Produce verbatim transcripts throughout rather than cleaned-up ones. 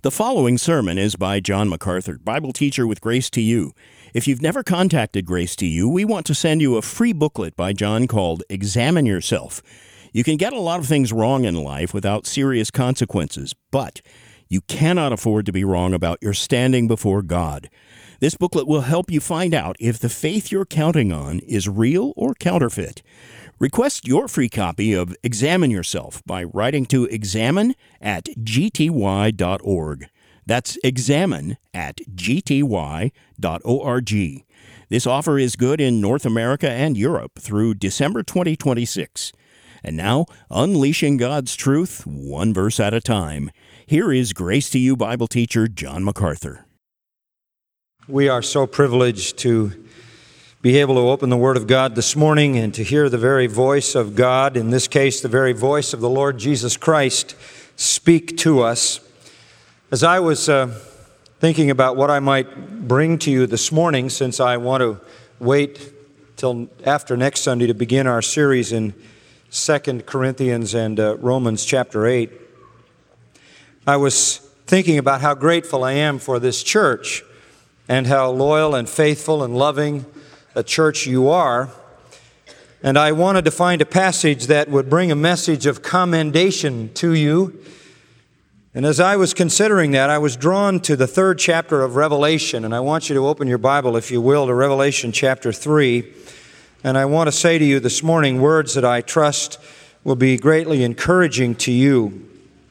The following sermon is by John MacArthur, Bible teacher with Grace to You. If you've never contacted Grace to You, we want to send you a free booklet by John called Examine Yourself. You can get a lot of things wrong in life without serious consequences, but you cannot afford to be wrong about your standing before God. This booklet will help you find out if the faith you're counting on is real or counterfeit. Request your free copy of Examine Yourself by writing to examine at g t y dot org. That's examine at g t y dot org. This offer is good in North America and Europe through December twenty twenty-six. And now, unleashing God's truth, one verse at a time. Here is Grace to You Bible teacher John MacArthur. We are so privileged to be able to open the Word of God this morning and to hear the very voice of God, in this case, the very voice of the Lord Jesus Christ, speak to us. As I was uh, thinking about what I might bring to you this morning, since I want to wait till after next Sunday to begin our series in Second Corinthians and uh, Romans chapter eight, I was thinking about how grateful I am for this church and how loyal and faithful and loving a church you are. And I wanted to find a passage that would bring a message of commendation to you. And as I was considering that, I was drawn to the third chapter of Revelation. And I want you to open your Bible, if you will, to Revelation chapter three. And I want to say to you this morning words that I trust will be greatly encouraging to you.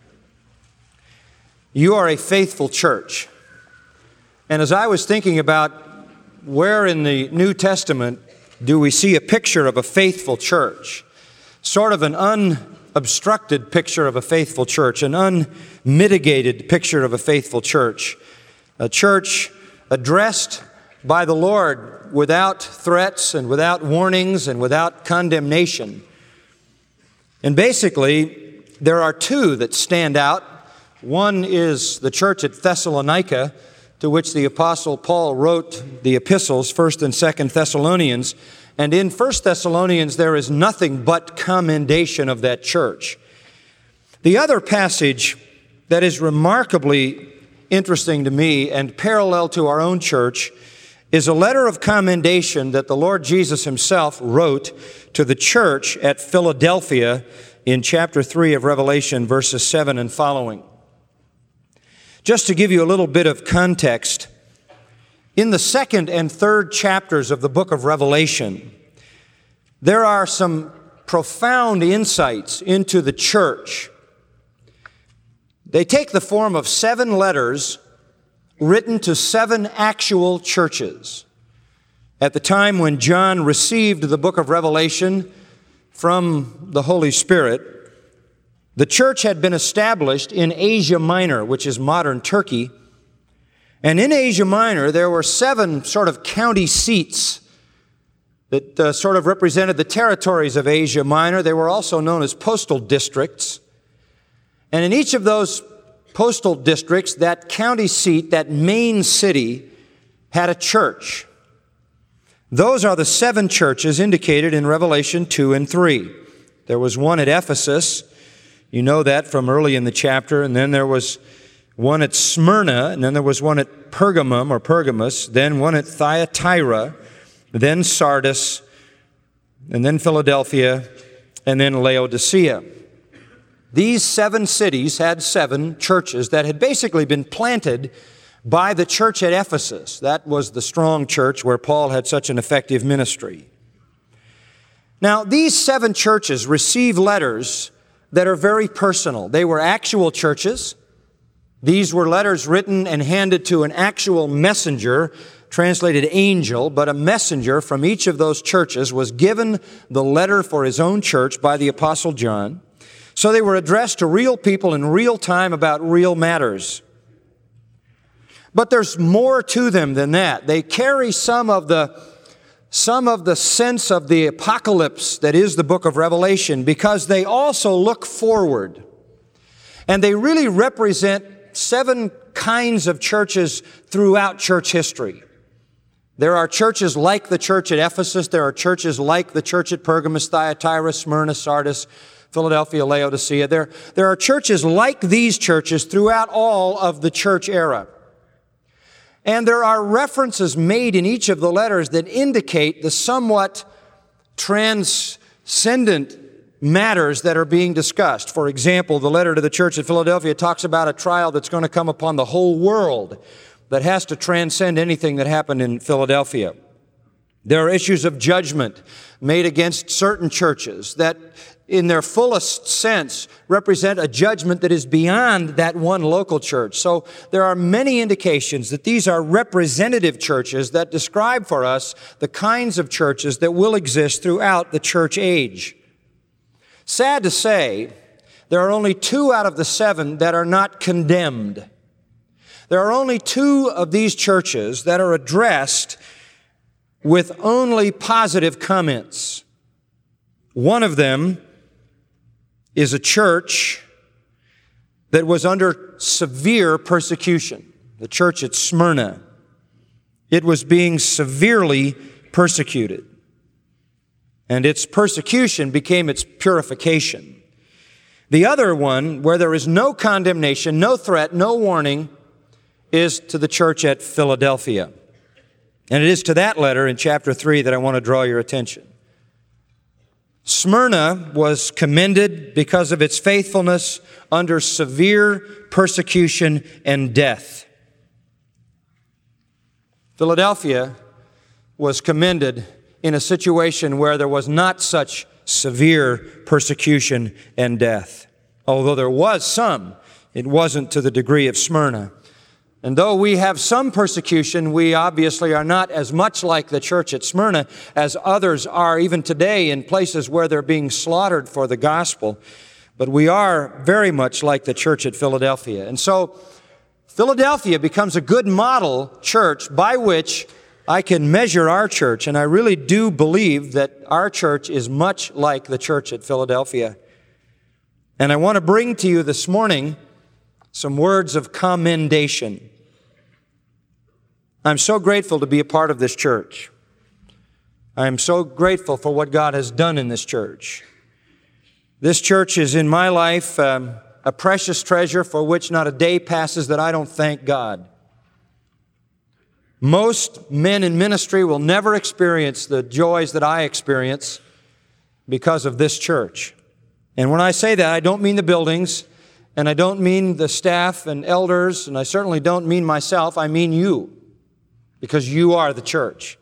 You are a faithful church. And as I was thinking about where in the New Testament do we see a picture of a faithful church? Sort of an unobstructed picture of a faithful church, an unmitigated picture of a faithful church. A church addressed by the Lord without threats and without warnings and without condemnation. And basically, there are two that stand out. One is the church at Thessalonica, to which the Apostle Paul wrote the epistles, First and Second Thessalonians. And in First Thessalonians, there is nothing but commendation of that church. The other passage that is remarkably interesting to me and parallel to our own church is a letter of commendation that the Lord Jesus himself wrote to the church at Philadelphia in chapter three of Revelation, verses seven and following. Just to give you a little bit of context, in the second and third chapters of the book of Revelation, there are some profound insights into the church. They take the form of seven letters written to seven actual churches. At the time when John received the book of Revelation from the Holy Spirit, the church had been established in Asia Minor, which is modern Turkey. And in Asia Minor, there were seven sort of county seats that uh, sort of represented the territories of Asia Minor. They were also known as postal districts. And in each of those postal districts, that county seat, that main city, had a church. Those are the seven churches indicated in Revelation two and three. There was one at Ephesus. You know that from early in the chapter. And then there was one at Smyrna, and then there was one at Pergamum or Pergamus, then one at Thyatira, then Sardis, and then Philadelphia, and then Laodicea. These seven cities had seven churches that had basically been planted by the church at Ephesus. That was the strong church where Paul had such an effective ministry. Now, these seven churches receive letters that are very personal. They were actual churches. These were letters written and handed to an actual messenger, translated angel, but a messenger from each of those churches was given the letter for his own church by the Apostle John. So they were addressed to real people in real time about real matters. But there's more to them than that. They carry some of the some of the sense of the apocalypse that is the book of Revelation, because they also look forward. And they really represent seven kinds of churches throughout church history. There are churches like the church at Ephesus. There are churches like the church at Pergamus, Thyatira, Smyrna, Sardis, Philadelphia, Laodicea. There, there are churches like these churches throughout all of the church era. And there are references made in each of the letters that indicate the somewhat transcendent matters that are being discussed. For example, the letter to the church at Philadelphia talks about a trial that's going to come upon the whole world that has to transcend anything that happened in Philadelphia. There are issues of judgment made against certain churches that, in their fullest sense, represent a judgment that is beyond that one local church. So there are many indications that these are representative churches that describe for us the kinds of churches that will exist throughout the church age. Sad to say, there are only two out of the seven that are not condemned. There are only two of these churches that are addressed with only positive comments. One of them is a church that was under severe persecution, the church at Smyrna. It was being severely persecuted, and its persecution became its purification. The other one, where there is no condemnation, no threat, no warning, is to the church at Philadelphia. And it is to that letter in chapter three that I want to draw your attention. Smyrna was commended because of its faithfulness under severe persecution and death. Philadelphia was commended in a situation where there was not such severe persecution and death. Although there was some, it wasn't to the degree of Smyrna. And though we have some persecution, we obviously are not as much like the church at Smyrna as others are even today in places where they're being slaughtered for the gospel. But we are very much like the church at Philadelphia. And so Philadelphia becomes a good model church by which I can measure our church. And I really do believe that our church is much like the church at Philadelphia. And I want to bring to you this morning some words of commendation. I'm so grateful to be a part of this church. I'm so grateful for what God has done in this church. This church is in my life um, a precious treasure for which not a day passes that I don't thank God. Most men in ministry will never experience the joys that I experience because of this church. And when I say that, I don't mean the buildings, and I don't mean the staff and elders, and I certainly don't mean myself. I mean you, because you are the church.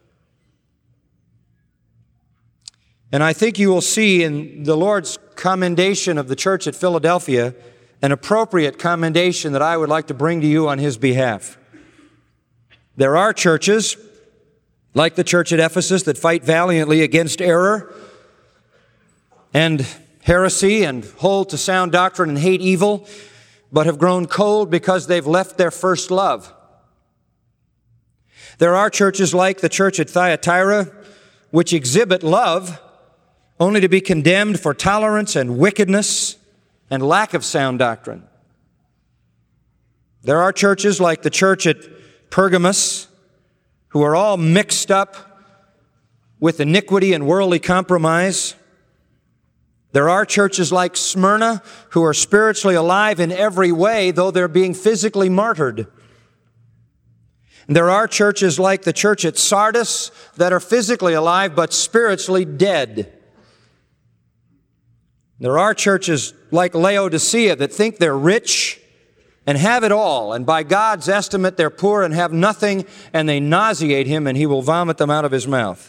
And I think you will see in the Lord's commendation of the church at Philadelphia an appropriate commendation that I would like to bring to you on His behalf. There are churches, like the church at Ephesus, that fight valiantly against error and heresy and hold to sound doctrine and hate evil, but have grown cold because they've left their first love. There are churches like the church at Thyatira, which exhibit love, only to be condemned for tolerance and wickedness and lack of sound doctrine. There are churches like the church at Pergamos, who are all mixed up with iniquity and worldly compromise. There are churches like Smyrna who are spiritually alive in every way, though they're being physically martyred. And there are churches like the church at Sardis that are physically alive but spiritually dead. There are churches like Laodicea that think they're rich and have it all, and by God's estimate they're poor and have nothing, and they nauseate Him and He will vomit them out of His mouth.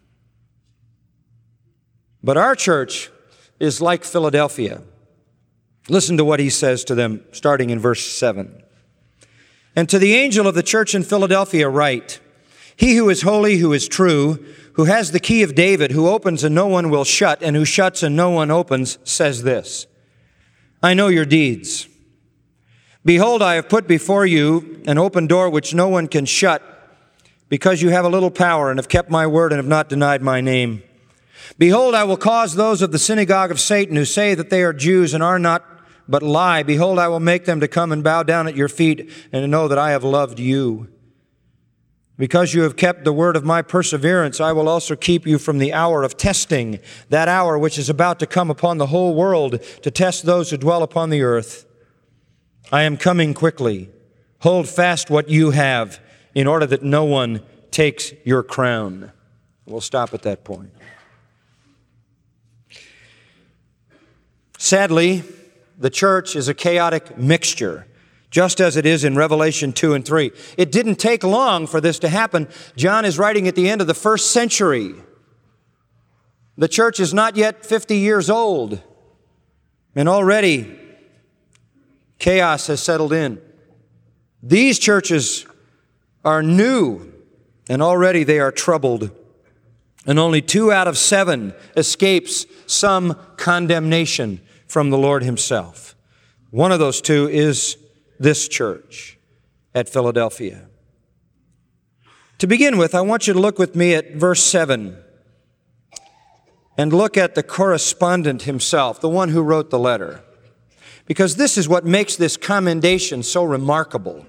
But our church is like Philadelphia. Listen to what He says to them, starting in verse seven. And to the angel of the church in Philadelphia write, He who is holy, who is true, who has the key of David, who opens and no one will shut, and who shuts and no one opens, says this, I know your deeds. Behold, I have put before you an open door which no one can shut, because you have a little power and have kept my word and have not denied my name. Behold, I will cause those of the synagogue of Satan who say that they are Jews and are not, but lie. Behold, I will make them to come and bow down at your feet and to know that I have loved you. Because you have kept the word of my perseverance, I will also keep you from the hour of testing, that hour which is about to come upon the whole world to test those who dwell upon the earth. I am coming quickly. Hold fast what you have, in order that no one takes your crown. We'll stop at that point. Sadly, the church is a chaotic mixture, just as it is in Revelation two and three. It didn't take long for this to happen. John is writing at the end of the first century. The church is not yet fifty years old, and already chaos has settled in. These churches are new, and already they are troubled. And only two out of seven escapes some condemnation from the Lord Himself. One of those two is this church at Philadelphia. To begin with, I want you to look with me at verse seven and look at the correspondent himself, the one who wrote the letter, because this is what makes this commendation so remarkable.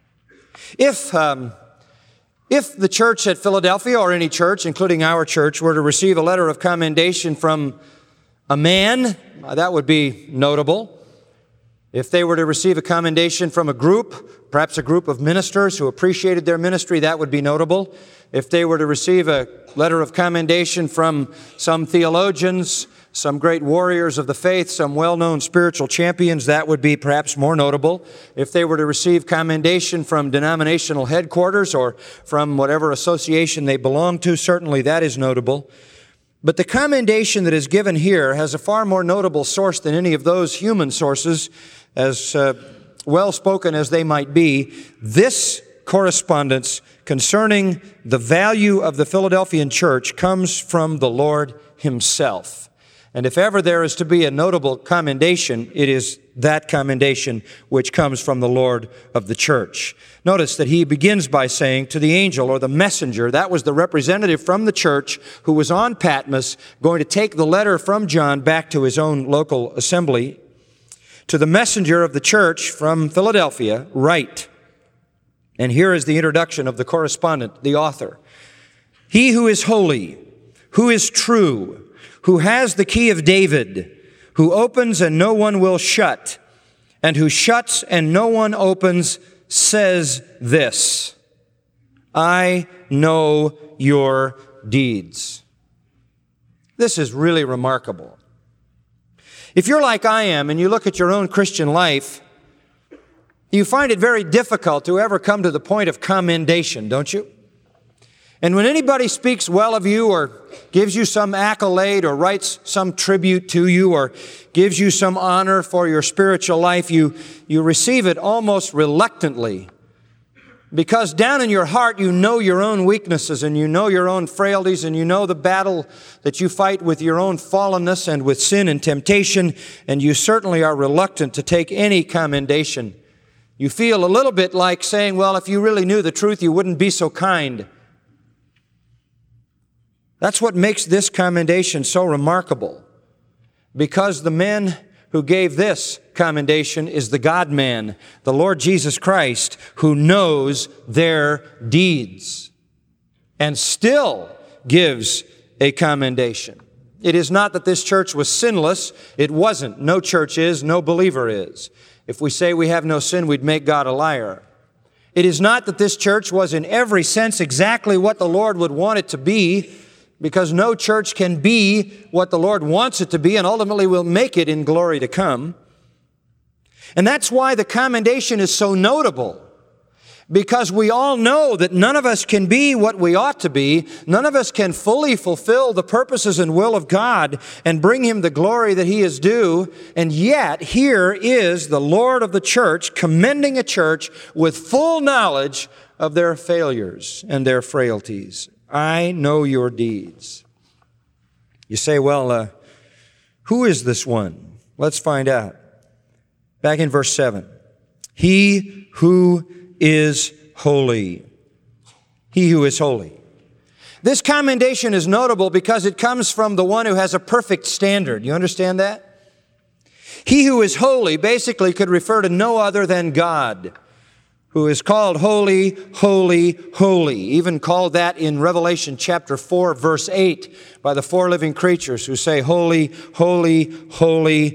If, um, if the church at Philadelphia, or any church, including our church, were to receive a letter of commendation from a man, that would be notable. If they were to receive a commendation from a group, perhaps a group of ministers who appreciated their ministry, that would be notable. If they were to receive a letter of commendation from some theologians, some great warriors of the faith, some well-known spiritual champions, that would be perhaps more notable. If they were to receive commendation from denominational headquarters or from whatever association they belong to, certainly that is notable. But the commendation that is given here has a far more notable source than any of those human sources, as uh, well-spoken as they might be. This correspondence concerning the value of the Philadelphian church comes from the Lord Himself. And if ever there is to be a notable commendation, it is that commendation which comes from the Lord of the church. Notice that he begins by saying to the angel or the messenger, that was the representative from the church who was on Patmos, going to take the letter from John back to his own local assembly. To the messenger of the church from Philadelphia, write. And here is the introduction of the correspondent, the author. He who is holy, who is true, who has the key of David, who opens and no one will shut, and who shuts and no one opens, says this: I know your deeds. This is really remarkable. If you're like I am and you look at your own Christian life, you find it very difficult to ever come to the point of commendation, don't you? And when anybody speaks well of you or gives you some accolade or writes some tribute to you or gives you some honor for your spiritual life, you, you receive it almost reluctantly. Because down in your heart, you know your own weaknesses and you know your own frailties and you know the battle that you fight with your own fallenness and with sin and temptation, and you certainly are reluctant to take any commendation. You feel a little bit like saying, well, if you really knew the truth, you wouldn't be so kind. That's what makes this commendation so remarkable, because the man who gave this commendation is the God-man, the Lord Jesus Christ, who knows their deeds and still gives a commendation. It is not that this church was sinless. It wasn't. No church is, no believer is. If we say we have no sin, we'd make God a liar. It is not that this church was in every sense exactly what the Lord would want it to be, because no church can be what the Lord wants it to be and ultimately will make it in glory to come. And that's why the commendation is so notable, because we all know that none of us can be what we ought to be. None of us can fully fulfill the purposes and will of God and bring Him the glory that He is due. And yet, here is the Lord of the church commending a church with full knowledge of their failures and their frailties. I know your deeds. You say, well, uh, who is this one? Let's find out. Back in verse seven. He who is holy. He who is holy. This commendation is notable because it comes from the one who has a perfect standard. You understand that? He who is holy basically could refer to no other than God, who is called holy, holy, holy, even called that in Revelation chapter four, verse eight, by the four living creatures who say, holy, holy, holy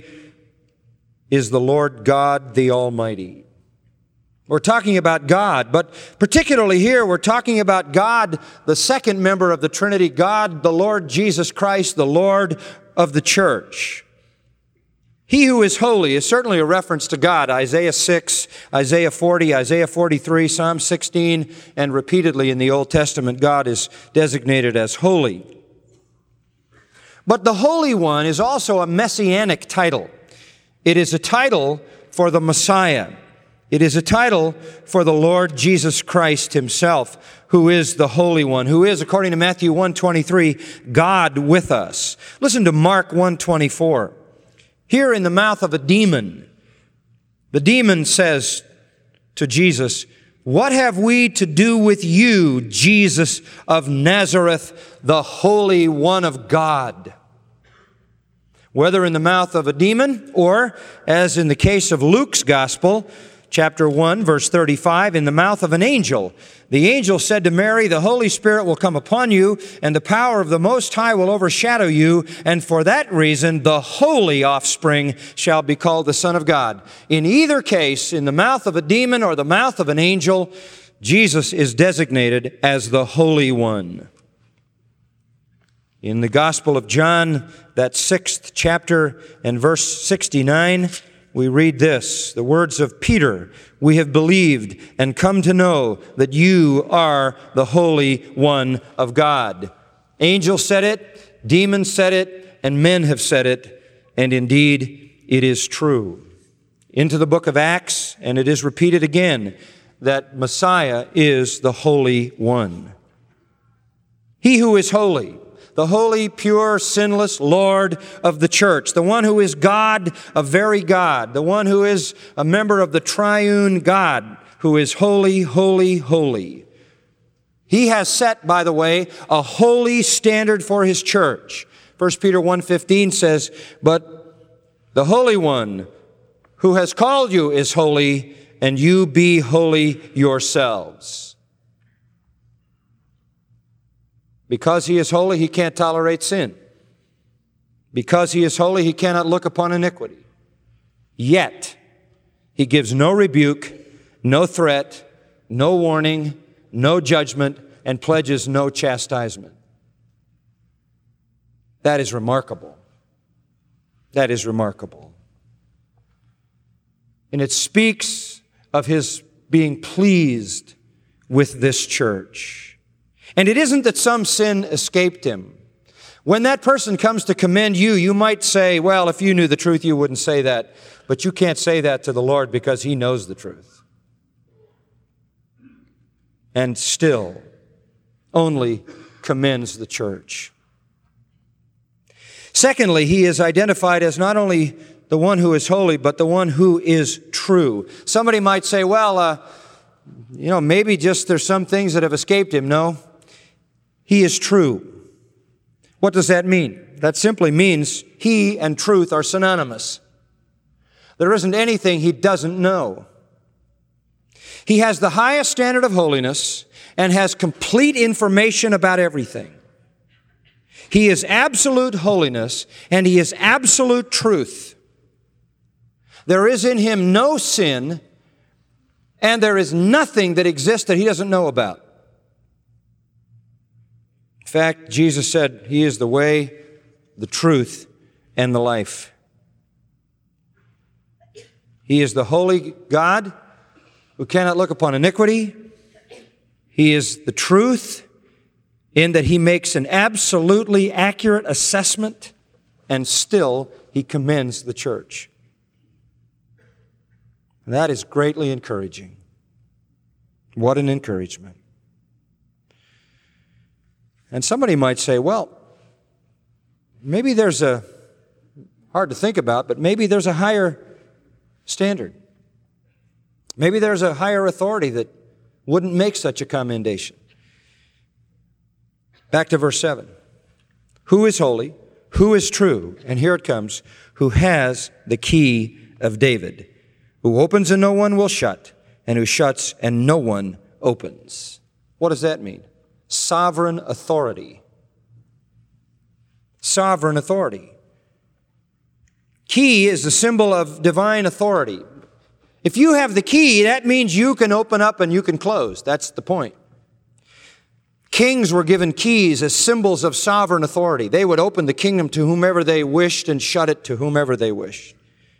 is the Lord God, the Almighty. We're talking about God, but particularly here we're talking about God, the second member of the Trinity, God, the Lord Jesus Christ, the Lord of the church. He who is holy is certainly a reference to God. Isaiah six, Isaiah forty, Isaiah forty-three, Psalm sixteen, and repeatedly in the Old Testament, God is designated as holy. But the Holy One is also a messianic title. It is a title for the Messiah. It is a title for the Lord Jesus Christ himself, who is the Holy One, who is, according to Matthew one twenty-three, God with us. Listen to Mark one twenty-four. Here in the mouth of a demon, the demon says to Jesus, "What have we to do with you, Jesus of Nazareth, the Holy One of God?" Whether in the mouth of a demon or, as in the case of Luke's gospel, chapter one, verse thirty-five, in the mouth of an angel. The angel said to Mary, "The Holy Spirit will come upon you, and the power of the Most High will overshadow you, and for that reason the holy offspring shall be called the Son of God." In either case, in the mouth of a demon or the mouth of an angel, Jesus is designated as the Holy One. In the Gospel of John, that sixth chapter and verse sixty-nine, we read this, the words of Peter, "We have believed and come to know that you are the Holy One of God." Angels said it, demons said it, and men have said it, and indeed it is true. Into the book of Acts, and it is repeated again, that Messiah is the Holy One. He who is holy, the holy, pure, sinless Lord of the church, the one who is God, a very God, the one who is a member of the triune God, who is holy, holy, holy. He has set, by the way, a holy standard for his church. First Peter one fifteen says, "But the Holy One who has called you is holy, and you be holy yourselves." Because he is holy, he can't tolerate sin. Because he is holy, he cannot look upon iniquity. Yet, he gives no rebuke, no threat, no warning, no judgment, and pledges no chastisement. That is remarkable. That is remarkable. And it speaks of his being pleased with this church. And it isn't that some sin escaped him. When that person comes to commend you, you might say, well, if you knew the truth, you wouldn't say that. But you can't say that to the Lord because he knows the truth. And still only commends the church. Secondly, he is identified as not only the one who is holy, but the one who is true. Somebody might say, well, uh, you know, maybe just there's some things that have escaped him. No. He is true. What does that mean? That simply means he and truth are synonymous. There isn't anything he doesn't know. He has the highest standard of holiness and has complete information about everything. He is absolute holiness and he is absolute truth. There is in him no sin, and there is nothing that exists that he doesn't know about. In fact, Jesus said he is the way, the truth, and the life. He is the holy God who cannot look upon iniquity. He is the truth in that he makes an absolutely accurate assessment, and still he commends the church. And that is greatly encouraging. What an encouragement. And somebody might say, well, maybe there's a, hard to think about, but maybe there's a higher standard. Maybe there's a higher authority that wouldn't make such a commendation. Back to verse seven. Who is holy? Who is true? And here it comes. Who has the key of David? Who opens and no one will shut, and who shuts and no one opens. What does that mean? Sovereign authority. Sovereign authority. Key is the symbol of divine authority. If you have the key, that means you can open up and you can close. That's the point. Kings were given keys as symbols of sovereign authority. They would open the kingdom to whomever they wished and shut it to whomever they wished.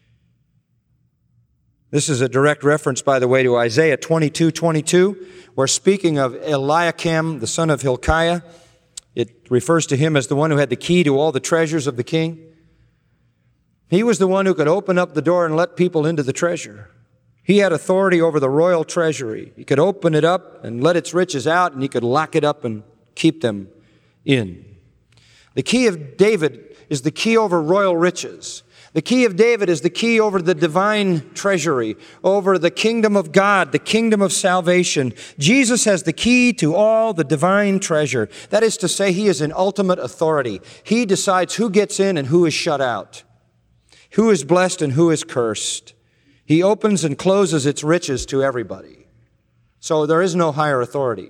This is a direct reference, by the way, to Isaiah twenty-two twenty-two, where speaking of Eliakim, the son of Hilkiah, it refers to him as the one who had the key to all the treasures of the king. He was the one who could open up the door and let people into the treasure. He had authority over the royal treasury. He could open it up and let its riches out, and he could lock it up and keep them in. The key of David is the key over royal riches. The key of David is the key over the divine treasury, over the kingdom of God, the kingdom of salvation. Jesus has the key to all the divine treasure. That is to say, he is in ultimate authority. He decides who gets in and who is shut out, who is blessed and who is cursed. He opens and closes its riches to everybody. So there is no higher authority.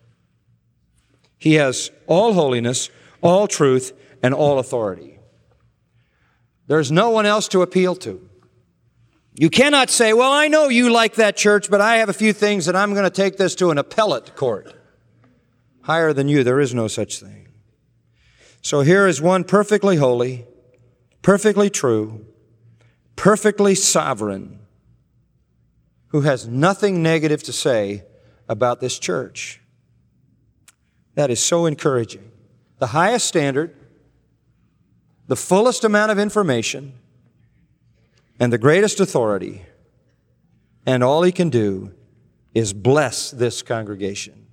He has all holiness, all truth, and all authority. There's no one else to appeal to. You cannot say, well, I know you like that church, but I have a few things that I'm going to take this to an appellate court. Higher than you, there is no such thing. So here is one perfectly holy, perfectly true, perfectly sovereign, who has nothing negative to say about this church. That is so encouraging. The highest standard, the fullest amount of information, and the greatest authority, and all he can do is bless this congregation.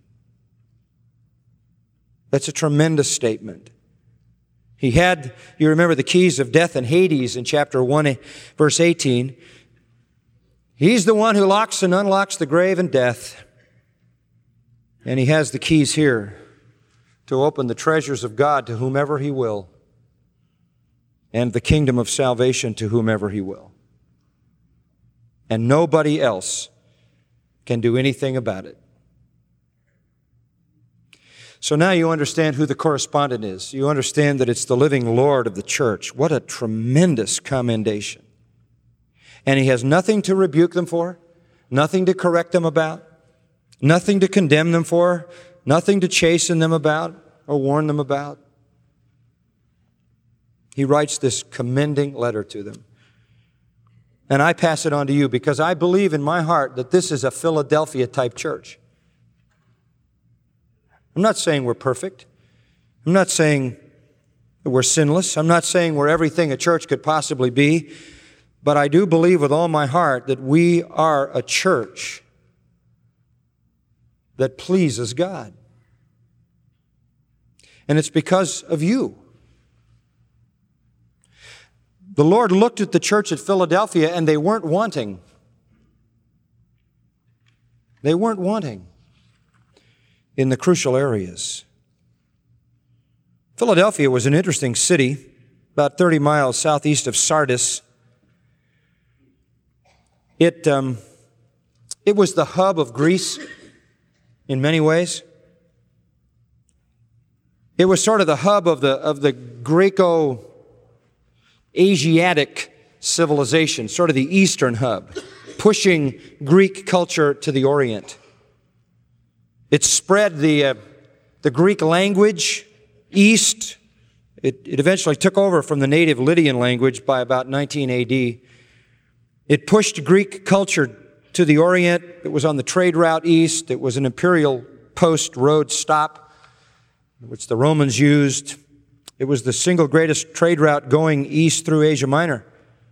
That's a tremendous statement. He had, you remember, the keys of death and Hades in chapter one, verse eighteen. He's the one who locks and unlocks the grave and death. And he has the keys here to open the treasures of God to whomever he will, and the kingdom of salvation to whomever he will. And nobody else can do anything about it. So now you understand who the correspondent is. You understand that it's the living Lord of the church. What a tremendous commendation. And he has nothing to rebuke them for, nothing to correct them about, nothing to condemn them for, nothing to chasten them about or warn them about. He writes this commending letter to them. And I pass it on to you because I believe in my heart that this is a Philadelphia-type church. I'm not saying we're perfect. I'm not saying that we're sinless. I'm not saying we're everything a church could possibly be. But I do believe with all my heart that we are a church that pleases God. And it's because of you. The Lord looked at the church at Philadelphia and they weren't wanting. They weren't wanting in the crucial areas. Philadelphia was an interesting city, about thirty miles southeast of Sardis. It, um, it was the hub of Greece in many ways. It was sort of the hub of the, of the Greco-Asiatic civilization, sort of the eastern hub, pushing Greek culture to the Orient. It spread the, uh, the Greek language east. It, it eventually took over from the native Lydian language by about nineteen A D. It pushed Greek culture to the Orient. It was on the trade route east. It was an imperial post road stop, which the Romans used. It was the single greatest trade route going east through Asia Minor.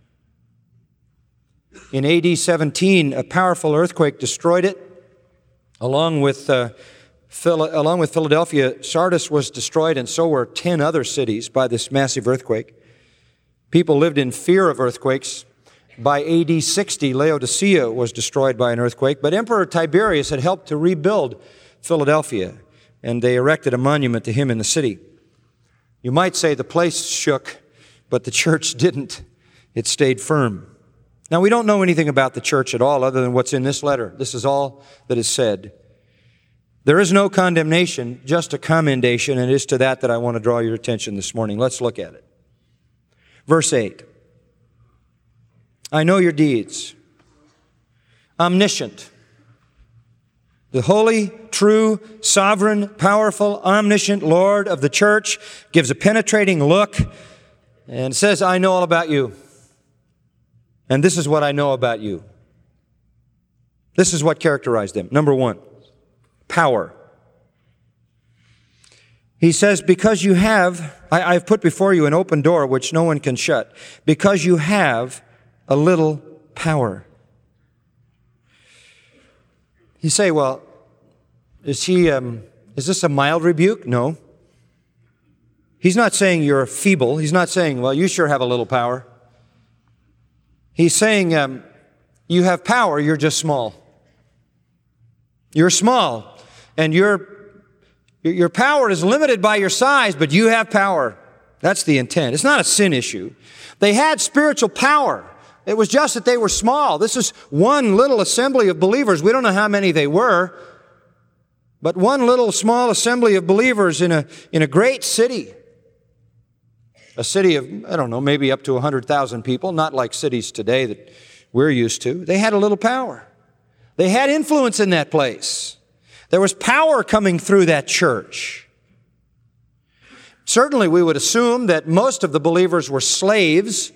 In A D seventeen, a powerful earthquake destroyed it. Along with, uh, Phil- along with Philadelphia, Sardis was destroyed, and so were ten other cities by this massive earthquake. People lived in fear of earthquakes. By A D sixty, Laodicea was destroyed by an earthquake, but Emperor Tiberius had helped to rebuild Philadelphia, and they erected a monument to him in the city. You might say the place shook, but the church didn't. It stayed firm. Now, we don't know anything about the church at all other than what's in this letter. This is all that is said. There is no condemnation, just a commendation, and it is to that that I want to draw your attention this morning. Let's look at it. Verse eight. I know your deeds. Omniscient. The holy, true, sovereign, powerful, omniscient Lord of the church gives a penetrating look and says, I know all about you. And this is what I know about you. This is what characterized them. Number one, power. He says, because you have, I, I've put before you an open door which no one can shut, because you have a little power. You say, well, is he, um, is this a mild rebuke? No. He's not saying you're feeble. He's not saying, well, you sure have a little power. He's saying, um, you have power, you're just small. You're small, and your, your power is limited by your size, but you have power. That's the intent. It's not a sin issue. They had spiritual power. It was just that they were small. This is one little assembly of believers. We don't know how many they were, but one little small assembly of believers in a, in a great city. A city of, I don't know, maybe up to one hundred thousand people, not like cities today that we're used to. They had a little power. They had influence in that place. There was power coming through that church. Certainly we would assume that most of the believers were slaves,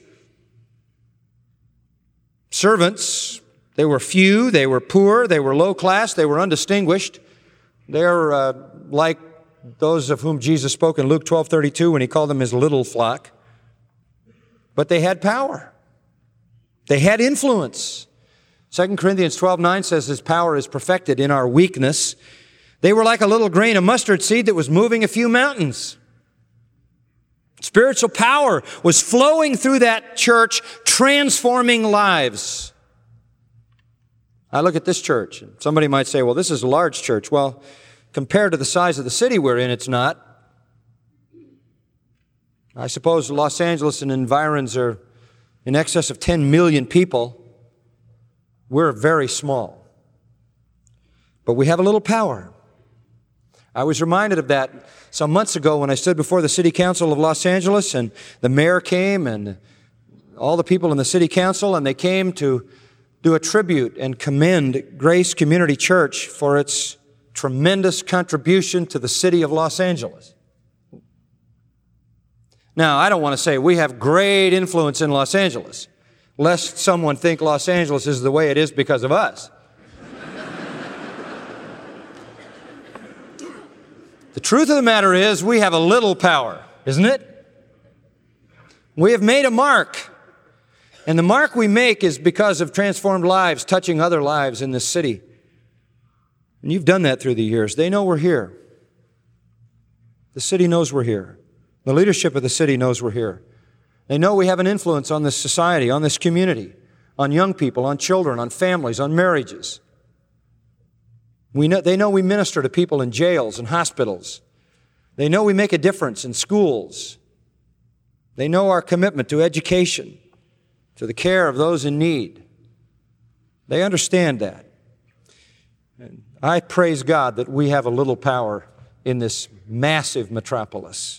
servants. They were few, they were poor, they were low class, they were undistinguished. They're uh, like those of whom Jesus spoke in Luke twelve thirty-two when he called them his little flock. But they had power. They had influence. Second Corinthians twelve nine says his power is perfected in our weakness. They were like a little grain of mustard seed that was moving a few mountains. Spiritual power was flowing through that church, transforming lives. I look at this church, and somebody might say, well, this is a large church. Well, compared to the size of the city we're in, it's not. I suppose Los Angeles and environs are in excess of ten million people. We're very small. But we have a little power. I was reminded of that some months ago when I stood before the City Council of Los Angeles, and the mayor came and all the people in the City Council, and they came to do a tribute and commend Grace Community Church for its tremendous contribution to the city of Los Angeles. Now, I don't want to say we have great influence in Los Angeles, lest someone think Los Angeles is the way it is because of us. The truth of the matter is we have a little power, isn't it? We have made a mark. And the mark we make is because of transformed lives, touching other lives in this city. And you've done that through the years. They know we're here. The city knows we're here. The leadership of the city knows we're here. They know we have an influence on this society, on this community, on young people, on children, on families, on marriages. We know, they know we minister to people in jails and hospitals. They know we make a difference in schools. They know our commitment to education, to the care of those in need. They understand that. And I praise God that we have a little power in this massive metropolis.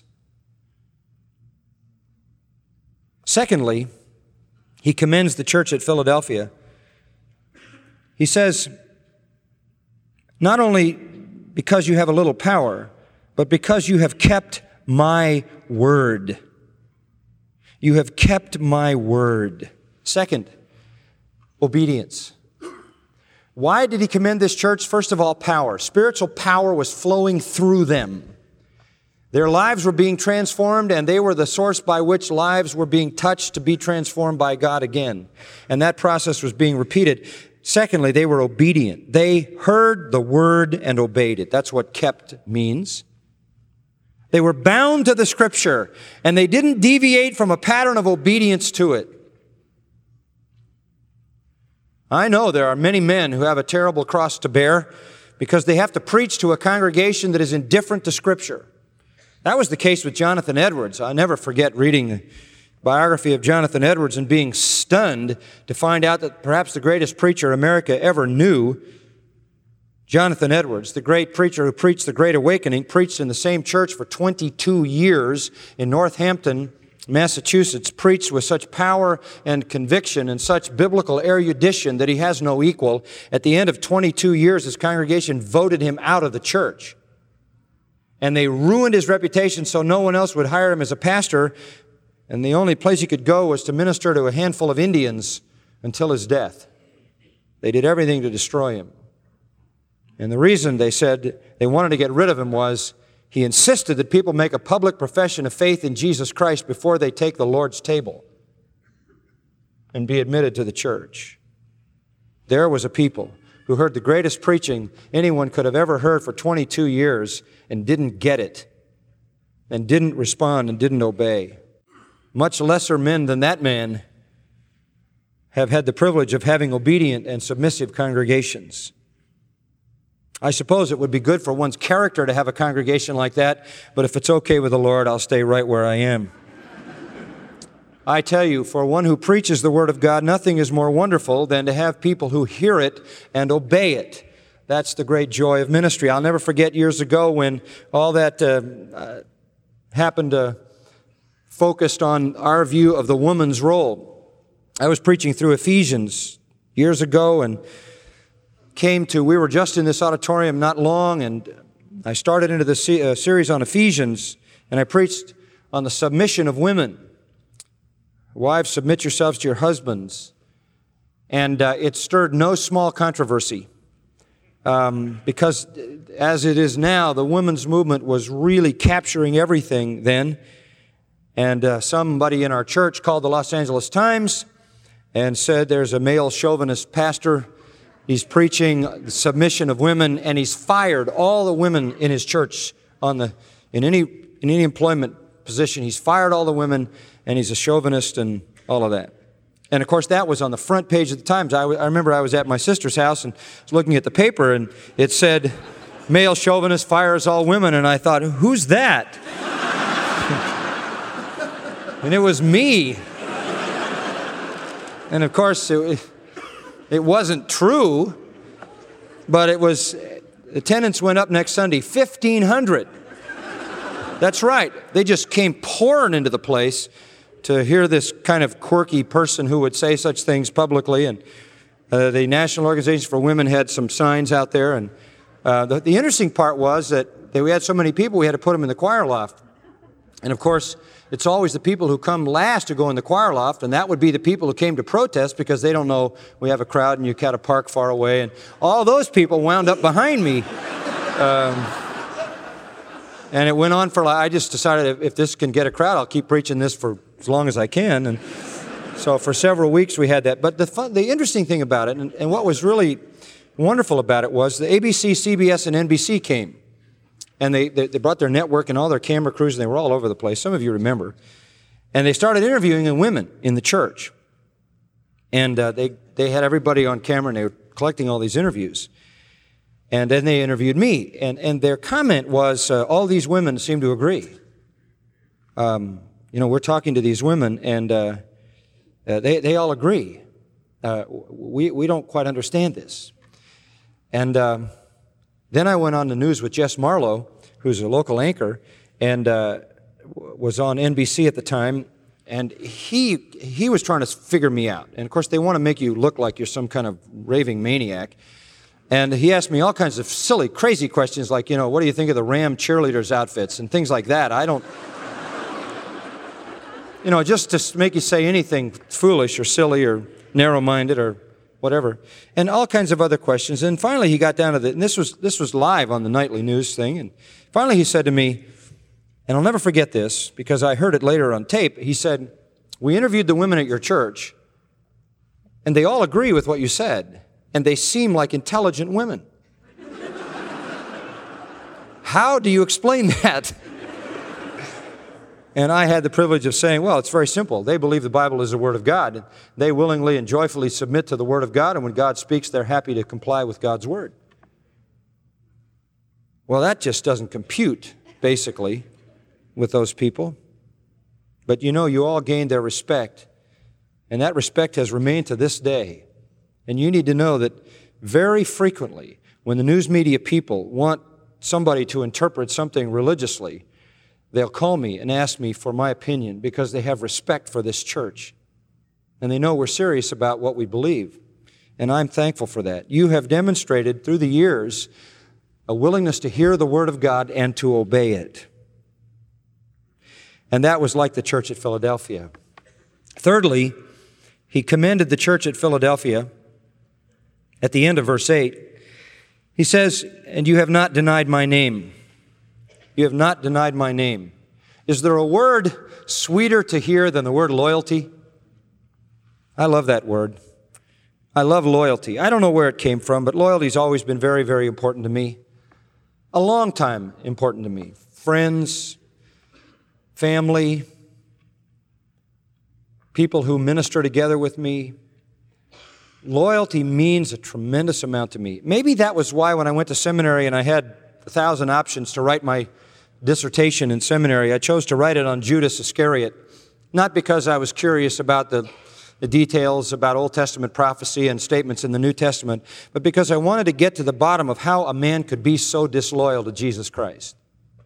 Secondly, he commends the church at Philadelphia. He says, not only because you have a little power, but because you have kept my word. You have kept my word. Second, obedience. Why did he commend this church? First of all, power. Spiritual power was flowing through them. Their lives were being transformed, and they were the source by which lives were being touched to be transformed by God again. And that process was being repeated. Secondly, they were obedient. They heard the word and obeyed it. That's what kept means. They were bound to the Scripture, and they didn't deviate from a pattern of obedience to it. I know there are many men who have a terrible cross to bear because they have to preach to a congregation that is indifferent to Scripture. That was the case with Jonathan Edwards. I'll never forget reading biography of Jonathan Edwards and being stunned to find out that perhaps the greatest preacher America ever knew, Jonathan Edwards, the great preacher who preached the Great Awakening, preached in the same church for twenty-two years in Northampton, Massachusetts, preached with such power and conviction and such biblical erudition that he has no equal. At the end of twenty-two years, his congregation voted him out of the church. And they ruined his reputation so no one else would hire him as a pastor, and the only place he could go was to minister to a handful of Indians until his death. They did everything to destroy him. And the reason they said they wanted to get rid of him was he insisted that people make a public profession of faith in Jesus Christ before they take the Lord's table and be admitted to the church. There was a people who heard the greatest preaching anyone could have ever heard for twenty-two years and didn't get it, and didn't respond and didn't obey. Much lesser men than that man have had the privilege of having obedient and submissive congregations. I suppose it would be good for one's character to have a congregation like that, but if it's okay with the Lord, I'll stay right where I am. I tell you, for one who preaches the Word of God, nothing is more wonderful than to have people who hear it and obey it. That's the great joy of ministry. I'll never forget years ago when all that uh, uh, happened uh, focused on our view of the woman's role. I was preaching through Ephesians years ago and came to, we were just in this auditorium not long, and I started into the se- uh, series on Ephesians, and I preached on the submission of women. Wives, submit yourselves to your husbands. And uh, it stirred no small controversy, um, because as it is now, the women's movement was really capturing everything then. And uh, somebody in our church called the Los Angeles Times and said there's a male chauvinist pastor. He's preaching the submission of women, and he's fired all the women in his church on the in any in any employment position. He's fired all the women, and he's a chauvinist and all of that. And of course, that was on the front page of the Times. I, w- I remember I was at my sister's house and was looking at the paper, and it said, "Male chauvinist fires all women," and I thought, "Who's that?" And it was me. And of course, it, it wasn't true, but it was, attendance went up next Sunday, fifteen hundred. That's right. They just came pouring into the place to hear this kind of quirky person who would say such things publicly. And uh, the National Organization for Women had some signs out there. And uh, the, the interesting part was that, that we had so many people, we had to put them in the choir loft. And of course, it's always the people who come last who go in the choir loft, and that would be the people who came to protest because they don't know we have a crowd and you got to park far away. And all those people wound up behind me. Um, and it went on for, I just decided if this can get a crowd, I'll keep preaching this for as long as I can. And so for several weeks we had that. But the fun, the interesting thing about it, and, and what was really wonderful about it was the A B C, C B S, and N B C came. And they, they, they brought their network and all their camera crews, and they were all over the place. Some of you remember. And they started interviewing women in the church. And uh, they, they had everybody on camera, and they were collecting all these interviews. And then they interviewed me. And, and their comment was, uh, all these women seem to agree. Um, you know, we're talking to these women, and uh, uh, they, they all agree. Uh, we, we don't quite understand this. And Um, Then I went on the news with Jess Marlowe, who's a local anchor, and uh, was on N B C at the time, and he he was trying to figure me out. And of course, they want to make you look like you're some kind of raving maniac. And he asked me all kinds of silly, crazy questions like, you know, what do you think of the Ram cheerleaders' outfits and things like that. I don't, you know, just to make you say anything foolish or silly or narrow-minded or whatever, and all kinds of other questions. And finally he got down to the, and this was this was live on the nightly news thing, and finally he said to me, and I'll never forget this because I heard it later on tape, he said, we interviewed the women at your church, and they all agree with what you said, and they seem like intelligent women. How do you explain that? And I had the privilege of saying, well, it's very simple. They believe the Bible is the Word of God. They willingly and joyfully submit to the Word of God, and when God speaks, they're happy to comply with God's Word. Well, that just doesn't compute, basically, with those people. But you know, you all gained their respect, and that respect has remained to this day. And you need to know that very frequently, when the news media people want somebody to interpret something religiously, they'll call me and ask me for my opinion because they have respect for this church. And they know we're serious about what we believe. And I'm thankful for that. You have demonstrated through the years a willingness to hear the Word of God and to obey it. And that was like the church at Philadelphia. Thirdly, he commended the church at Philadelphia at the end of verse eight. He says, "And you have not denied my name." You have not denied my name. Is there a word sweeter to hear than the word loyalty? I love that word. I love loyalty. I don't know where it came from, but loyalty's always been very, very important to me. A long time important to me. Friends, family, people who minister together with me. Loyalty means a tremendous amount to me. Maybe that was why when I went to seminary and I had a thousand options to write my dissertation in seminary, I chose to write it on Judas Iscariot, not because I was curious about the, the details about Old Testament prophecy and statements in the New Testament, but because I wanted to get to the bottom of how a man could be so disloyal to Jesus Christ.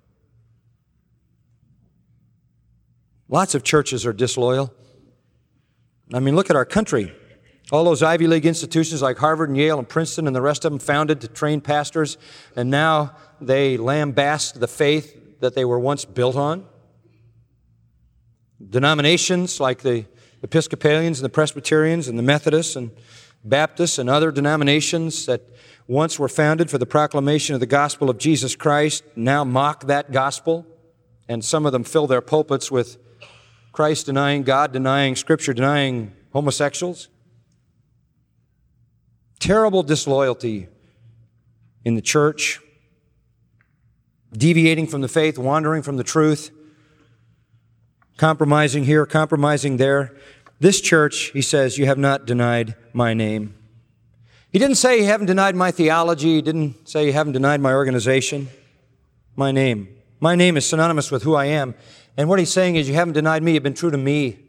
Lots of churches are disloyal. I mean, look at our country. All those Ivy League institutions like Harvard and Yale and Princeton and the rest of them founded to train pastors, and now they lambast the faith that they were once built on. Denominations like the Episcopalians and the Presbyterians and the Methodists and Baptists and other denominations that once were founded for the proclamation of the gospel of Jesus Christ now mock that gospel, and some of them fill their pulpits with Christ-denying, God-denying, Scripture-denying homosexuals. Terrible disloyalty in the church, deviating from the faith, wandering from the truth, compromising here, compromising there. This church, he says, you have not denied my name. He didn't say you haven't denied my theology. He didn't say you haven't denied my organization. My name. My name is synonymous with who I am. And what he's saying is you haven't denied me. You've been true to me.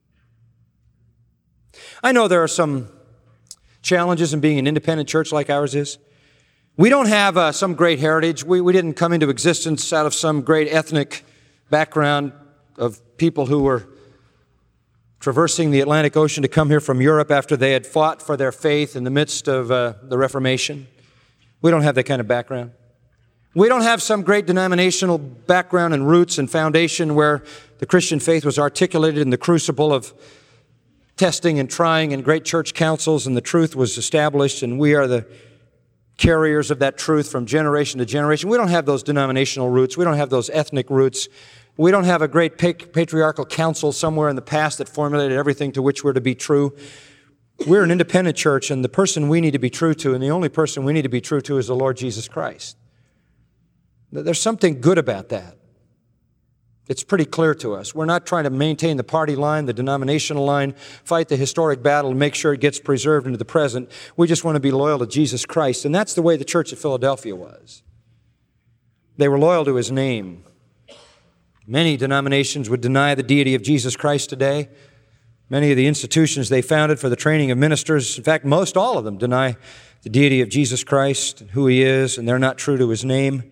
I know there are some challenges in being an independent church like ours is. We don't have uh, some great heritage. We, we didn't come into existence out of some great ethnic background of people who were traversing the Atlantic Ocean to come here from Europe after they had fought for their faith in the midst of uh, the Reformation. We don't have that kind of background. We don't have some great denominational background and roots and foundation where the Christian faith was articulated in the crucible of testing and trying and great church councils, and the truth was established, and we are the carriers of that truth from generation to generation. We don't have those denominational roots. We don't have those ethnic roots. We don't have a great patriarchal council somewhere in the past that formulated everything to which we're to be true. We're an independent church, and the person we need to be true to, and the only person we need to be true to, is the Lord Jesus Christ. There's something good about that. It's pretty clear to us. We're not trying to maintain the party line, the denominational line, fight the historic battle and make sure it gets preserved into the present. We just want to be loyal to Jesus Christ. And that's the way the church at Philadelphia was. They were loyal to His name. Many denominations would deny the deity of Jesus Christ today. Many of the institutions they founded for the training of ministers, in fact, most all of them deny the deity of Jesus Christ and who He is, and they're not true to His name.